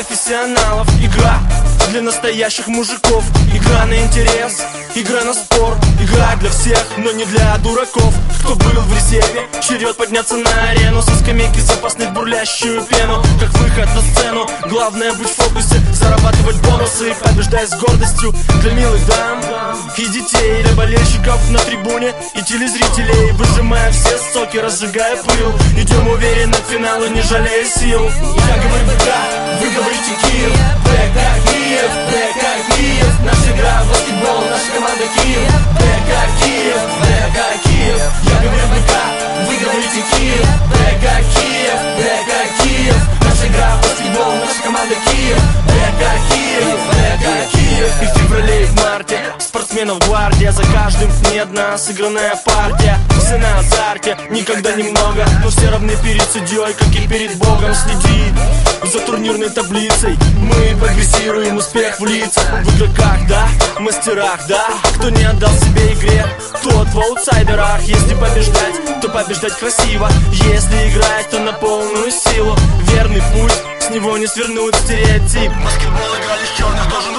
профессионалов. Игра для настоящих мужиков. Игра на интерес, игра на спор. Игра для всех, но не для дураков. Кто был в резерве, черед подняться на арену. Со скамейки запасных бурлящую пену. Как выход на сцену, главное быть в фокусе. Зарабатывать бонусы, побеждая с гордостью. Для милых дам и детей, для болельщиков на трибуне и телезрителей. Выжимая все соки, разжигая пыл. Идем уверенно к финалу, не жалея сил. Я говорю БК, вы говорите Киев. БК Киев, БК Киев. Наша игра в баскетбол, наша команда Киев. БК Киев, БК Киев. Я говорю БК, вы говорите Киев. БК Киев, БК Киев. Наша игра в баскетбол, наша команда Киев. БК Киев, БК Киев. И в феврале, и в марте спортсменов гвардия. За каждым не одна сыгранная партия. Все на азарте, никогда немного, но все равны перед судьей, как и перед Богом. Следи за турнирной таблицей. Мы прогрессируем, успех в лицах. В игроках, да, мастерах, да. Кто не отдал себе игре, тот в аутсайдерах. Если побеждать, то побеждать красиво. Если играть, то на полную силу. Верный путь, с него не свернуть стереотип. Баскетбол играли в черных, тоже